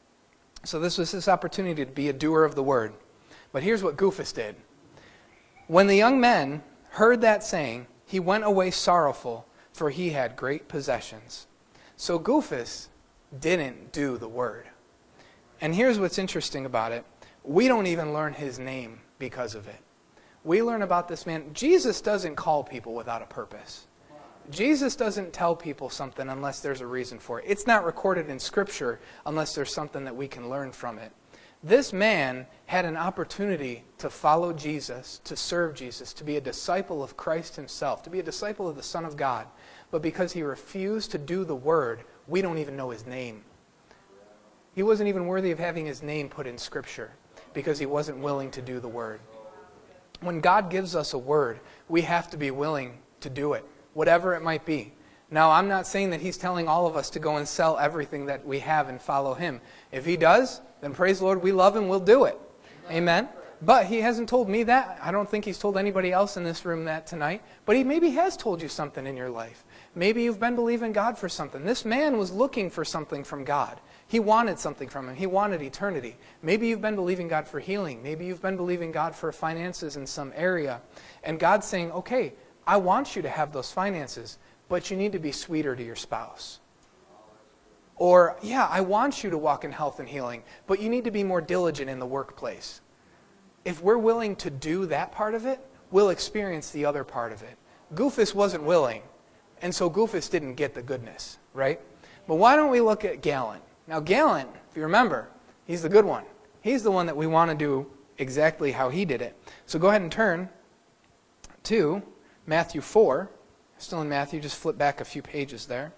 So this was his opportunity to be a doer of the word. But here's what Goofus did. When the young men heard that saying, he went away sorrowful, for he had great possessions. So Goofus didn't do the word. And here's what's interesting about it. We don't even learn his name because of it. we learn about this man. Jesus doesn't call people without a purpose. Jesus doesn't tell people something unless there's a reason for it. It's not recorded in Scripture unless there's something that we can learn from it. This man had an opportunity to follow Jesus, to serve Jesus, to be a disciple of Christ himself, to be a disciple of the Son of God. But because he refused to do the word, we don't even know his name. He wasn't even worthy of having his name put in Scripture because he wasn't willing to do the word. When God gives us a word, we have to be willing to do it, whatever it might be. Now, I'm not saying that he's telling all of us to go and sell everything that we have and follow him. If he does, then praise the Lord, we love him, we'll do it. Amen. But he hasn't told me that. I don't think he's told anybody else in this room that tonight. But he maybe has told you something in your life. Maybe you've been believing God for something. This man was looking for something from God. He wanted something from him. He wanted eternity. Maybe you've been believing God for healing. Maybe you've been believing God for finances in some area. And God's saying, okay, I want you to have those finances, but you need to be sweeter to your spouse. Or, yeah, I want you to walk in health and healing, but you need to be more diligent in the workplace. If we're willing to do that part of it, we'll experience the other part of it. Goofus wasn't willing, and so Goofus didn't get the goodness, right? But why don't we look at Gallant? Now, Gallant, if you remember, he's the good one. He's the one that we want to do exactly how he did it. So go ahead and turn to Matthew four. Still in Matthew, just flip back a few pages there.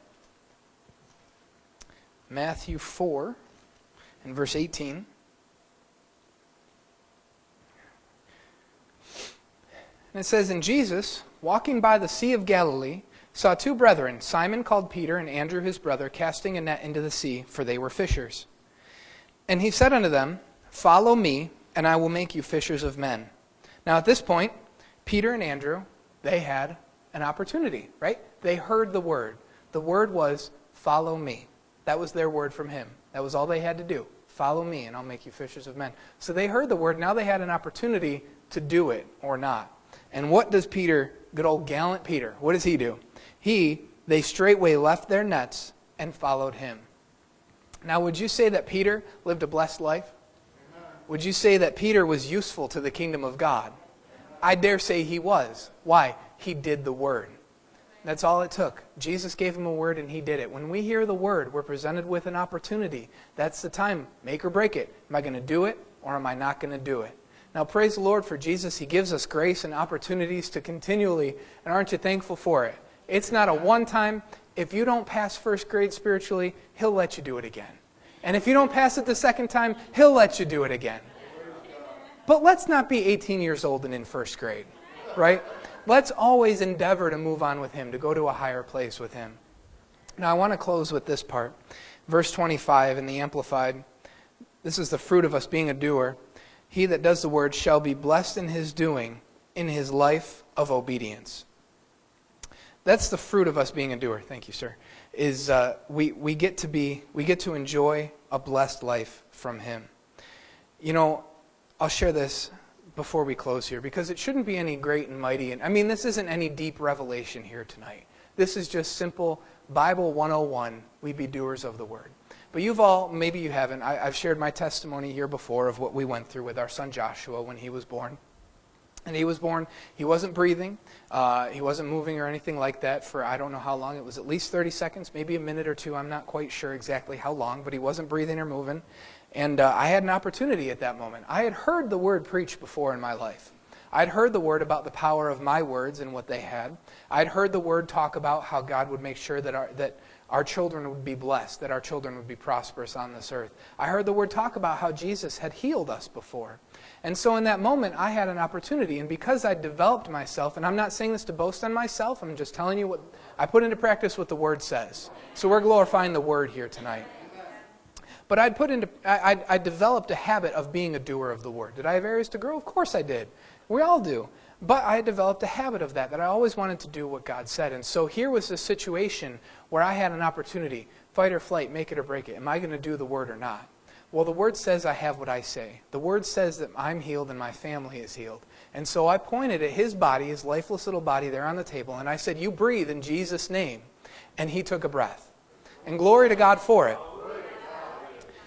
Matthew four and verse eighteen. And it says, "And Jesus, walking by the Sea of Galilee, saw two brethren, Simon called Peter and Andrew his brother, casting a net into the sea, for they were fishers. And he said unto them, Follow me, and I will make you fishers of men." Now at this point, Peter and Andrew, they had an opportunity, right? They heard the word. The word was, follow me. That was their word from him. That was all they had to do. Follow me, and I'll make you fishers of men. So they heard the word. Now they had an opportunity to do it or not. And what does Peter, good old Gallant Peter, what does he do? He, they straightway left their nets and followed him. Now, would you say that Peter lived a blessed life? Amen. Would you say that Peter was useful to the kingdom of God? I dare say he was. Why? He did the word. That's all it took. Jesus gave him a word and he did it. When we hear the word, we're presented with an opportunity. That's the time. Make or break it. Am I going to do it or am I not going to do it? Now, praise the Lord for Jesus. He gives us grace and opportunities to continually, and aren't you thankful for it? It's not a one-time. If you don't pass first grade spiritually, He'll let you do it again. And if you don't pass it the second time, He'll let you do it again. But let's not be eighteen years old and in first grade, right? Let's always endeavor to move on with Him, to go to a higher place with Him. Now, I want to close with this part. Verse twenty-five in the Amplified. This is the fruit of us being a doer. He that does the word shall be blessed in his doing, in his life of obedience. That's the fruit of us being a doer. Thank you, sir. Is uh, we we get to be we get to enjoy a blessed life from Him. You know, I'll share this before we close here because it shouldn't be any great and mighty. And I mean, this isn't any deep revelation here tonight. This is just simple Bible one oh one. We be doers of the word. But you've all, maybe you haven't, I, I've shared my testimony here before of what we went through with our son Joshua when he was born. And he was born, he wasn't breathing, uh, he wasn't moving or anything like that for I don't know how long. It was at least thirty seconds, maybe a minute or two. I'm not quite sure exactly how long, but he wasn't breathing or moving. And uh, I had an opportunity at that moment. I had heard the word preached before in my life. I'd heard the word about the power of my words and what they had. I'd heard the word talk about how God would make sure that our, that our children would be blessed, that our children would be prosperous on this earth. I heard the word talk about how Jesus had healed us before. And so in that moment, I had an opportunity. And because I developed myself, and I'm not saying this to boast on myself, I'm just telling you what I put into practice what the word says. So we're glorifying the word here tonight. But I'd put into, I, I, I developed a habit of being a doer of the word. Did I have areas to grow? Of course I did. We all do. But I developed a habit of that, that I always wanted to do what God said. And so here was a situation where I had an opportunity, fight or flight, make it or break it. Am I going to do the word or not? Well, the word says I have what I say. The word says that I'm healed and my family is healed. And so I pointed at his body, his lifeless little body there on the table, and I said, you breathe in Jesus' name. And he took a breath. And glory to God for it.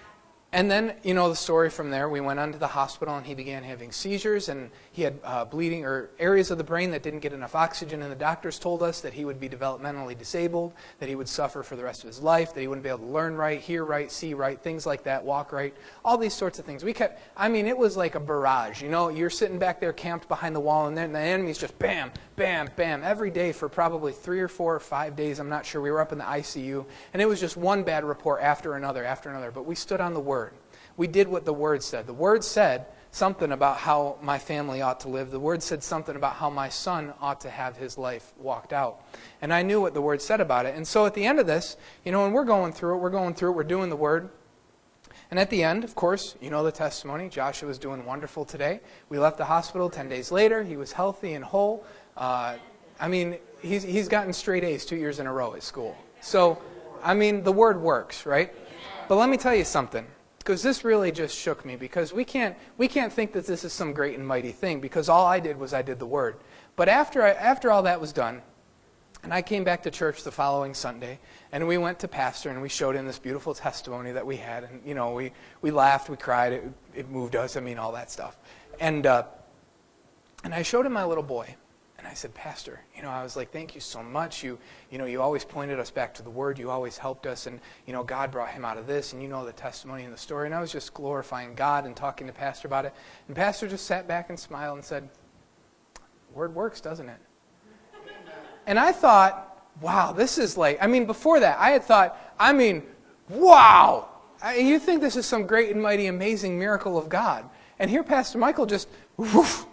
And then, you know the story from there. We went on to the hospital, and he began having seizures, and he had uh, bleeding or areas of the brain that didn't get enough oxygen, and the doctors told us that he would be developmentally disabled, that he would suffer for the rest of his life, that he wouldn't be able to learn right, hear right, see right, things like that, walk right, all these sorts of things. We kept, I mean, it was like a barrage. You know, you're sitting back there camped behind the wall, and then the enemy's just bam, bam, bam, every day for probably three or four or five days, I'm not sure. We were up in the I C U, and it was just one bad report after another, after another, but we stood on the Word. We did what the Word said. The Word said something about how my family ought to live. The Word said something about how my son ought to have his life walked out. And I knew what the Word said about it. And so at the end of this, you know, when we're going through it, we're going through it, we're doing the Word. And at the end, of course, you know the testimony. Joshua was doing wonderful today. We left the hospital ten days later. He was healthy and whole. Uh, I mean, he's, he's gotten straight A's two years in a row at school. So, I mean, the Word works, right? But let me tell you something. Because this really just shook me, because we can't we can't think that this is some great and mighty thing, because all I did was I did the Word. But after I, after all that was done, and I came back to church the following Sunday, and we went to Pastor, and we showed him this beautiful testimony that we had, and you know we, we laughed, we cried, it, it moved us, I mean all that stuff. And uh, and I showed him my little boy. And I said, Pastor, you know, I was like, thank you so much. You, you know, you always pointed us back to the Word. You always helped us. And, you know, God brought him out of this. And you know the testimony and the story. And I was just glorifying God and talking to Pastor about it. And Pastor just sat back and smiled and said, Word works, doesn't it? And I thought, wow, this is like, I mean, before that, I had thought, I mean, wow. I, you think this is some great and mighty, amazing miracle of God. And here Pastor Michael just, woof.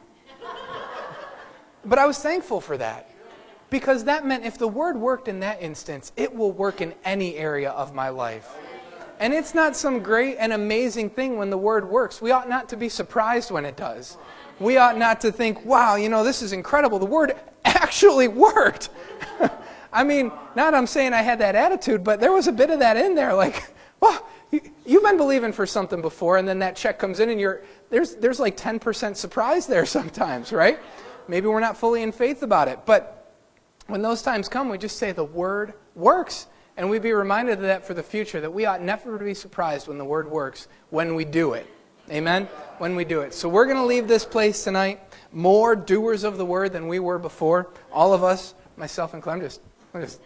But I was thankful for that, because that meant if the Word worked in that instance, it will work in any area of my life. And it's not some great and amazing thing when the Word works. We ought not to be surprised when it does. We ought not to think, wow, you know, this is incredible. The Word actually worked. I mean, not I'm saying I had that attitude, but there was a bit of that in there. Like, well, you've been believing for something before, and then that check comes in, and you're there's there's like ten percent surprise there sometimes, right? Maybe we're not fully in faith about it. But when those times come, we just say the Word works. And we be reminded of that for the future, that we ought never to be surprised when the Word works, when we do it. Amen? When we do it. So we're going to leave this place tonight more doers of the Word than we were before. All of us, myself included. I'm just, I'm just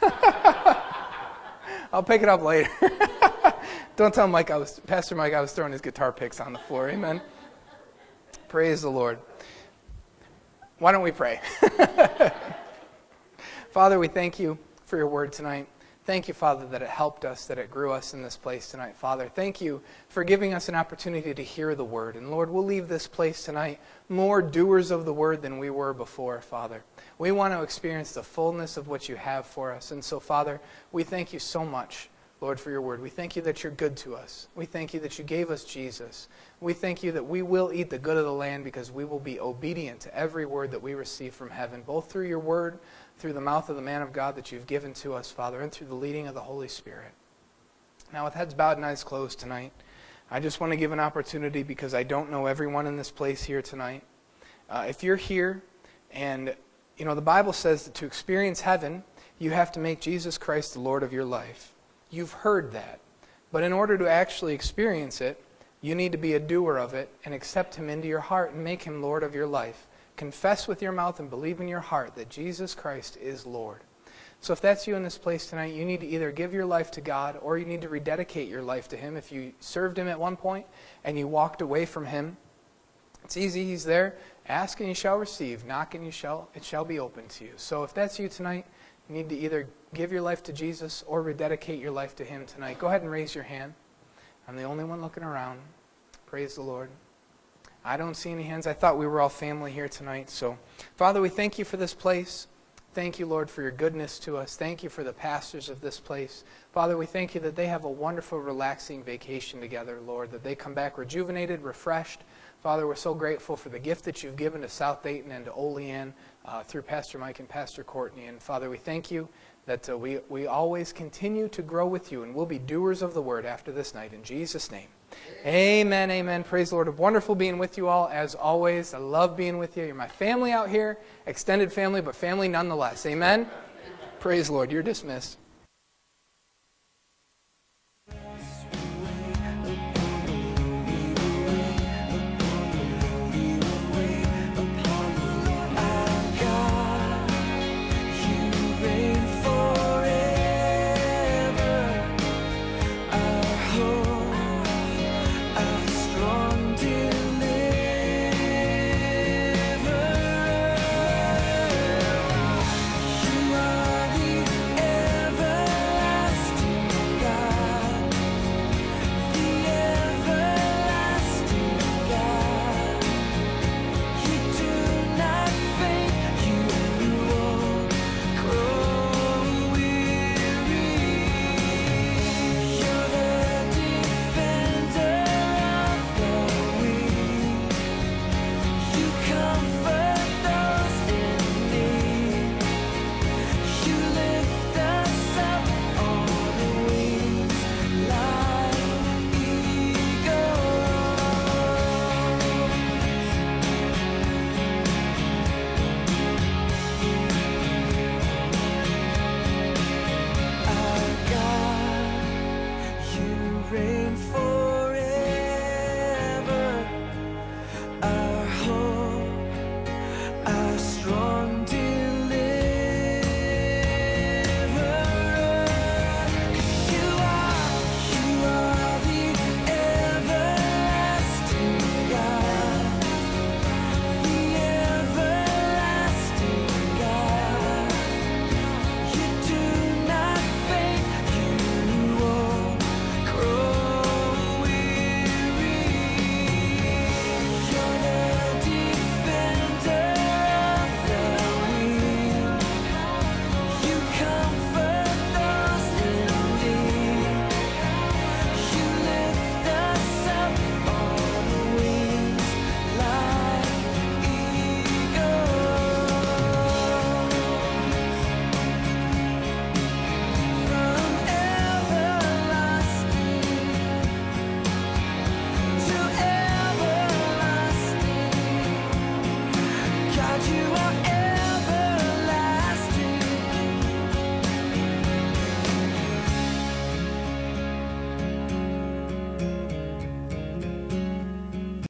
I'll pick it up later. Don't tell Mike I was, Pastor Mike I was throwing his guitar picks on the floor. Amen? Praise the Lord. Why don't we pray? Father, we thank you for your Word tonight. Thank you, Father, that it helped us, that it grew us in this place tonight. Father, thank you for giving us an opportunity to hear the Word. And Lord, we'll leave this place tonight more doers of the Word than we were before, Father. We want to experience the fullness of what you have for us. And so, Father, we thank you so much, Lord, for your Word. We thank you that you're good to us. We thank you that you gave us Jesus. We thank you that we will eat the good of the land because we will be obedient to every word that we receive from heaven, both through your Word, through the mouth of the man of God that you've given to us, Father, and through the leading of the Holy Spirit. Now, with heads bowed and eyes closed tonight, I just want to give an opportunity, because I don't know everyone in this place here tonight. Uh, if you're here and, you know, the Bible says that to experience heaven, you have to make Jesus Christ the Lord of your life. You've heard that. But in order to actually experience it, you need to be a doer of it and accept him into your heart and make him Lord of your life. Confess with your mouth and believe in your heart that Jesus Christ is Lord. So if that's you in this place tonight, you need to either give your life to God, or you need to rededicate your life to him. If you served him at one point and you walked away from him, it's easy. He's there. Ask and you shall receive. Knock and you shall, it shall be open to you. So if that's you tonight, you need to either give your life to Jesus or rededicate your life to him tonight. Go ahead and raise your hand. I'm the only one looking around. Praise the Lord. I don't see any hands. I thought we were all family here tonight. So, Father, we thank you for this place. Thank you, Lord, for your goodness to us. Thank you for the pastors of this place. Father, we thank you that they have a wonderful, relaxing vacation together, Lord, that they come back rejuvenated, refreshed. Father, we're so grateful for the gift that you've given to South Dayton and to Olean uh, through Pastor Mike and Pastor Courtney. And Father, we thank you that uh, we, we always continue to grow with you, and we'll be doers of the word after this night. In Jesus' name. Amen, amen. Praise the Lord. Wonderful being with you all, as always. I love being with you. You're my family out here, extended family, but family nonetheless. Amen. Praise the Lord. You're dismissed.